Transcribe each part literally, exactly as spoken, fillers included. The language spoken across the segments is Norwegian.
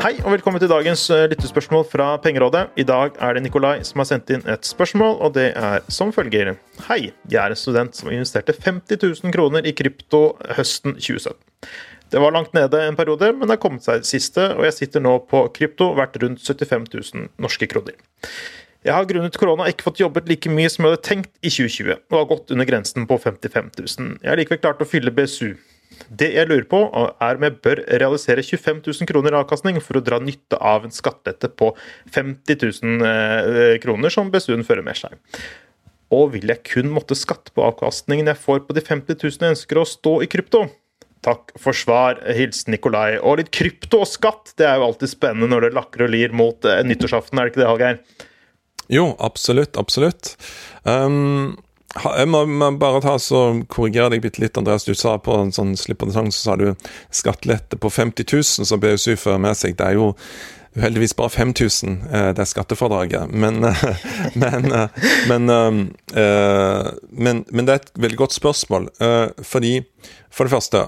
Hei og velkommen til dagens lyttespørsmål fra Pengerådet. I dag er det Nikolai som har sendt inn et spørsmål, og det er som følger. Hei, jeg er en student som investerte femti tusen kroner i krypto høsten tjue sytten. Det var langt nede en periode, men det har kommet seg det siste, og jeg sitter nå på krypto verdt rundt syttifem tusen norske kroner. Jeg har grunnet korona ikke fått jobbet like mye som jeg hadde tenkt i tjue tjue, og har gått under grensen på femtifem tusen. Jeg har likevel klart å fylle B S U. Det jeg lurer på er om jeg bør realisere tjuefem tusen kroner avkastning for å dra nytte av en skattelette på femti tusen kroner som B S U-en fører med seg. Og vil jeg kun måtte skatte på avkastningen jeg får på de femti tusen jeg ønsker å stå i krypto? Takk for svar, hilsen Nikolai. Og litt krypto og skatt, det er jo alltid spennende når det lakker og lir mot nyttårsaften, er det ikke det, Hallgeir? Jo, absolutt, absolutt. Um... Jeg må, må bare ta så korrigere deg bitte litt, Andreas. Du sa på en sånn slippende sang, så sa du skattelette på femti tusen som B S U fører med seg. Det er jo uheldigvis bare fem tusen, det er skattefradraget. Men, men, men, men, men det er et veldig godt spørsmål. Fordi, for det første,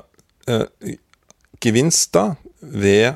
gevinster ved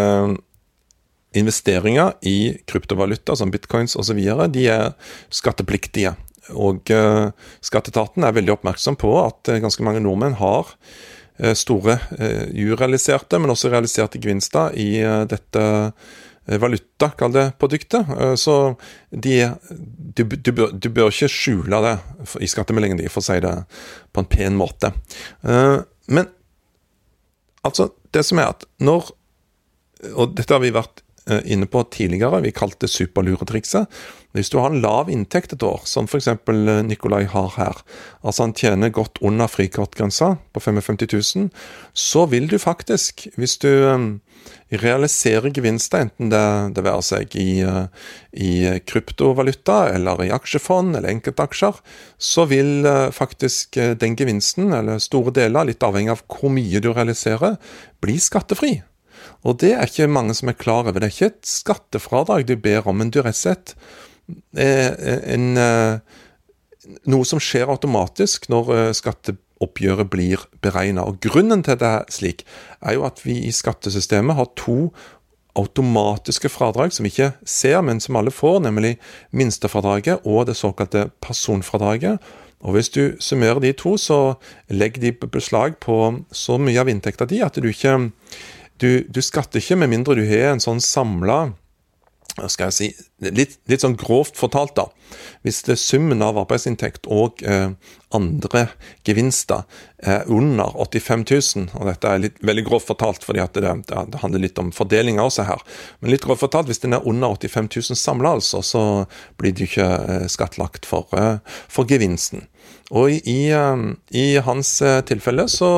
investeringer i kryptovaluta, som bitcoins og så videre, de er skattepliktige. Og uh, skatteetaten er veldig oppmerksom på at uh, ganske mange nordmenn har uh, store uh, urealiserte, men også realiserte gevinster i uh, dette uh, valuta, kall det produktet. Uh, så de, du, du, bør, du bør ikke skjule det for, i skattemeldingen din, for å si det på en pen måte. Uh, men altså, det som er at når, og dette har vi vært inne på tidligere, vi kalte det superluretrikset. Hvis du har en lav inntekt et år, som for eksempel Nikolai har her, altså han tjener godt under frikortgrensa på femtifem tusen, så vil du faktisk, hvis du um, realiserer gevinster, enten det, det være seg i, uh, i kryptovaluta, eller i aksjefond, eller enkeltaksjer, så vil uh, faktisk uh, den gevinsten, eller store deler, litt avhengig av hvor mye du realiserer, bli skattefri. Og det er ikke mange som er klar over. Det er ikke et skattefradrag du ber om, men du rett og slett en, noe som skjer automatisk når skatteoppgjøret blir beregnet. Og grunnen til det slik er jo at vi i skattesystemet har to automatiske fradrag som vi ikke ser, men som alle får, nemlig minstefradraget og det såkalte personfradraget. Og hvis du summerer de to, så legger de beslag på så mye av inntekten din at du ikke Du, du skatter ikke med mindre du har en sånn samlet, hva skal jeg si, litt, litt sånn grovt fortalt da. Hvis det er summen av arbeidsinntekt og eh, andre gevinster er under åttifem tusen, og dette er litt, veldig grovt fortalt fordi at det, det, det handler litt om fordeling også her, men litt grovt fortalt, hvis den er under åttifem tusen samlet altså, så blir det ikke eh, skattlagt for, eh, for gevinsten. Og i, i hans tilfelle så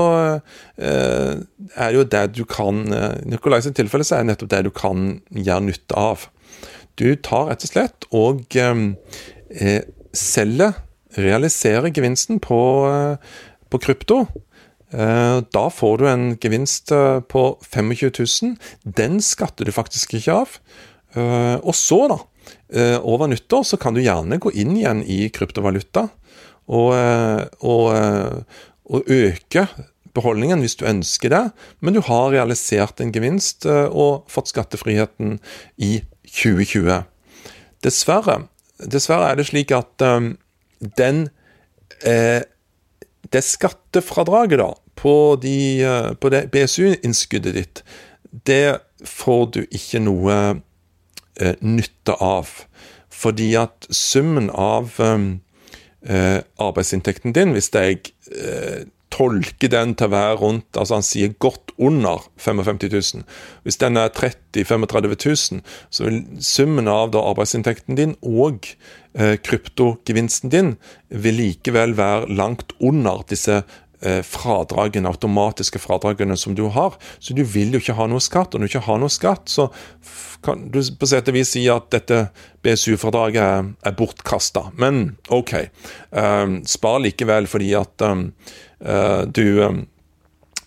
er det jo det du kan, Nikolais tilfelle så er det nettopp det du kan gjøre nytte av. Du tar rett og slett og eh, selger, realiserer gevinsten på, på krypto. Eh, da får du en gevinst på tjuefem tusen. Den skatter du faktisk ikke av. Eh, og så da, eh, over nyttår så kan du gjerne gå inn igjen i kryptovaluta. Og, og, og øke beholdningen hvis du ønsker det, men du har realisert en gevinst og fått skattefriheten i tjue tjue. Dessverre, dessverre er det slik at um, den, eh, det skattefradraget da, på, de, på det B S U-innskuddet ditt, det får du ikke noe eh, nytte av, fordi at summen av um, Eh, arbeidsinntekten din, hvis jeg eh, tolker den til å være rundt, altså han sier godt under femtifem tusen, hvis den er tretti til femogtredve tusen, så vil summen av da arbeidsinntekten din og eh, kryptogevinsten din vil likevel være langt under disse eh, fradragene, automatiske fradragene som du har, så du vil jo ikke ha noe skatt, og når du ikke har noe skatt, så kan du på sett og vis si at dette B S U-fradraget er, er bortkastet. Men ok, um, spar likevel fordi at um, uh, du, um,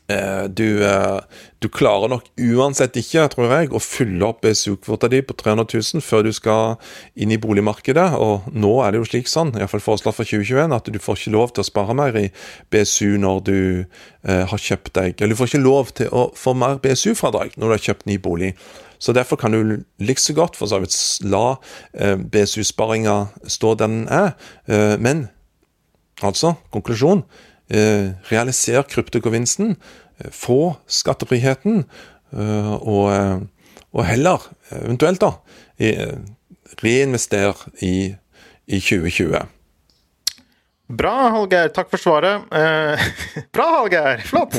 Du, du klarer nok uansett ikke, tror jeg, å fylle opp B S U-kvota di på tre hundre tusen før du skal inn i boligmarkedet, og nå er det jo slik sånn, i hvert fall foreslått for tjue tjueen, at du får ikke lov til å spare mer i B S U når du eh, har kjøpt deg, eller du får ikke lov til å få mer B S U-fradrag når du har kjøpt ny bolig. Så derfor kan du like så godt for så vidt la eh, B S U-sparinga stå den er, eh, men altså, konklusjon, eh, realiser kryptogevinsten, få skattefriheten, og, og heller, eventuelt da, reinvester i, i tjue tjue. Bra, Hallgeir. Takk for svaret. Eh, bra, Hallgeir. Flott.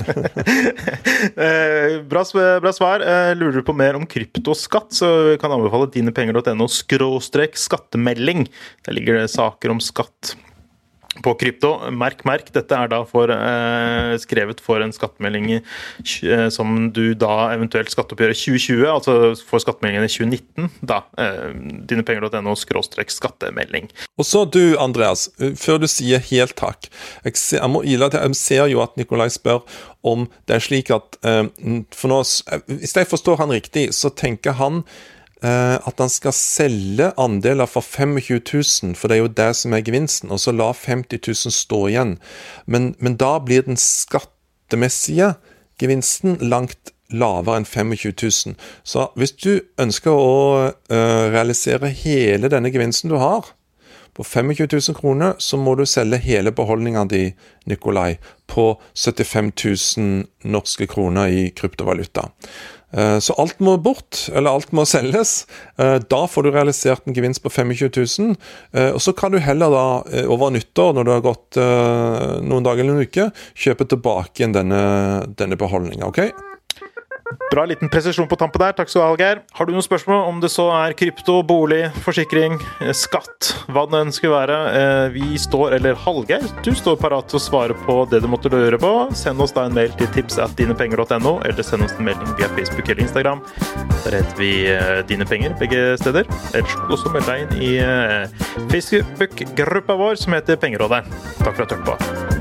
eh, bra, bra svar. Eh, lurer du på mer om kryptoskatt, så kan jeg anbefale dinepenger punktum no skråstrek skattemelding. Der ligger det saker om skatt på krypto. Merk, merk. Dette er da for, eh, skrevet for en skattemelding eh, som du da eventuelt skatteoppgjør i tjue tjue, altså for skattemeldingen i tjue nitten, da. Eh, dinepenger punktum no skråstrek skattemelding. Og så du, Andreas, før du sier helt takk, jeg ser, jeg må ila til, jeg ser jo at Nikolai spør om det er slik at, eh, for nå, hvis jeg forstår han riktig, så tenker han at han skal selge andeler for tjuefem tusen, for det er jo det som er gevinsten, og så la femti tusen stå igjen. Men, men da blir den skattemessige gevinsten langt lavere enn tjuefem tusen. Så hvis du ønsker å uh, realisere hele denne gevinsten du har, på tjuefem tusen kroner, så må du selge hele beholdningen din, Nikolai, på syttifem tusen norske kroner i kryptovaluta. Så alt må bort, eller alt må selges. Da får du realisert en gevinst på tjuefem tusen, og så kan du heller da over nyttår, når du har gått noen dager eller en uke, kjøpe tilbake igjen denne, denne beholdningen, ok? Bra liten presisjon på tampen der. Takk skal du ha, Hallgeir. Har du noen spørsmål om det så er krypto, bolig, forsikring, skatt, hva det skulle være? Vi står, eller Hallgeir, du står parat til å svare på det du måtte lure på. Send oss da en mail til tips at dinepenger punktum no, eller send oss en melding via Facebook eller Instagram. Der heter vi Dine Penger begge steder. Ellers kan du også melde deg inn i Facebook-gruppa vår som heter Pengerådet. Takk for at du hørte på.